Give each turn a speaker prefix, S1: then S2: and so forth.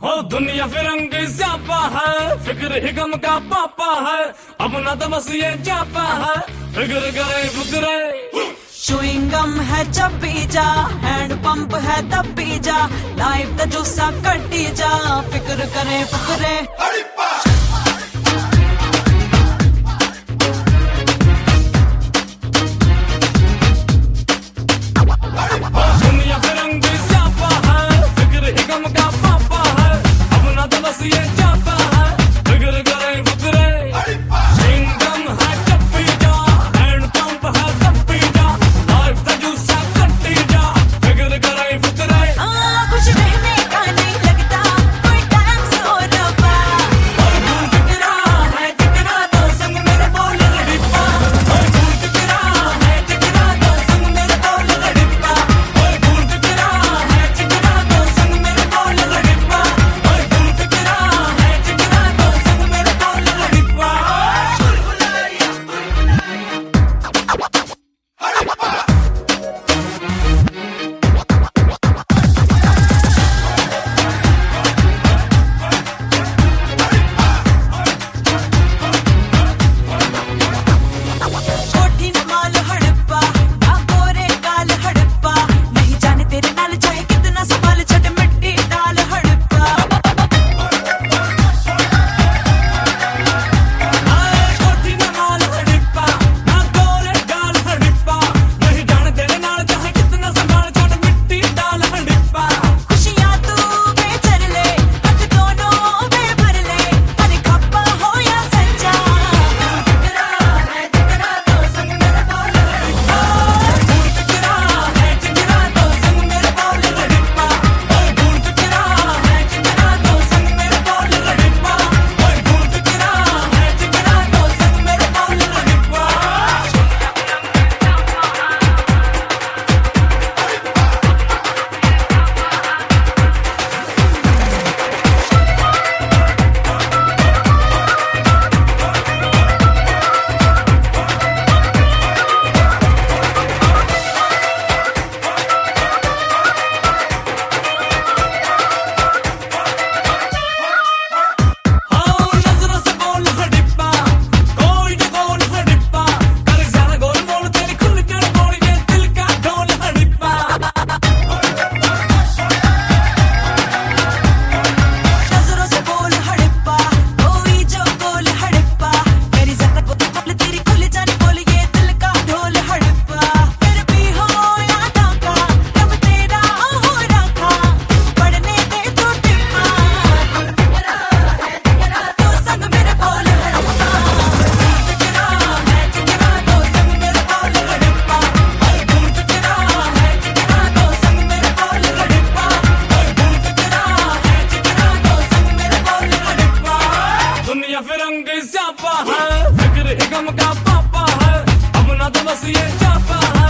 S1: हो दुनिया फिरंगी स्यापा है, फिक्र ही गम का पापा है, अपना तो बस ये चापा है, फिक्र करे फुकरे।
S2: चुइंगम है चपी जा, हैंड पंप है तपी जा, लाइफ द जूसा कटी जा, फिक्र करे फुकरे।
S1: दुनिया फिरंगी स्यापा है, फिक्र ही गम का पापा है, अपना तो बस ये चापा है, फिक्र करे फुकरे। चुइंगम है चपी जा, हैंड पंप है तपी जा, लाइफ द जूसा कटी जा, फिक्र करे फुकरे।
S2: कुछ रहने का नहीं लगता, कोई टाइम से हो रहा।
S1: और तू फिक्रा है जितना तो संग मेरे बोल लड़िपा, और तू फिक्रा है जितना तो संग मेरे बोल लड़िपा, और तू फिक्रा है जितना तो संग मेरे बोल लड़िपा, और तू फिक्रा है जितना तो संग मेरे बोल लड़िपा।
S2: कोठी न माल हड़प्पा, ना गोरे काल हड़प्पा, नहीं जाने तेरे नाल चाहे कितना सवाल छट मिट्टी डाल हड़प्पा।
S1: कोठी न माल हड़प्पा, ना गोरे गाल हड़प्पा, नहीं जाने तेरे नाल चाहे कितना संभाल छोट मिट्टी डाल हड़प्पा।
S2: खुशियाँ तू बेचर ले, हक दोनों बेभर ले, अरे खप्पा हो या सच्चा।
S1: फिक्रा है जितना तो संग मेरे बोल लड़िपा, तू फिक्रा है जितना तो संग मेरे बोल लड़िपा, और तू फिक्रा है जितना तो संग मेरे बोल लड़िपा, और तू फिक्रा है जितना तो संग मेरे बोल लड़िपा। हाँ नजरों से बोल हड़प्पा, कोई न बोल हड़प्पा, कर ज्यादा गोल बोल तेरी खुल कर बोल ये दिल का ढोल हड़प्पा।
S2: नजरों से बोल हड़प्पा, कोई जो गोल हड़प्पा, मेरी ज़िंदगी को बोल तेरी खुल जाने बोल ये दिल का ढोल हड़प्पा। फिर भी हो या डाका, रब तेरा हो रखा, पढ़ने दे तू टिप्पा। तो संग मेरे बोल हड़प्पा,
S1: फिक्रा है जितना तो संग मेरे बोल लड़िपा, और तू फिक्रा है जितना तो संग मेरे बोल लड़िपा, और तू फिक्रा है जितना तो संग मेरे बोल लड़िपा। दुनिया फिरंगी स्यापा है, फिक्र ही गम का पापा है, अपना तो बस ये चापा है,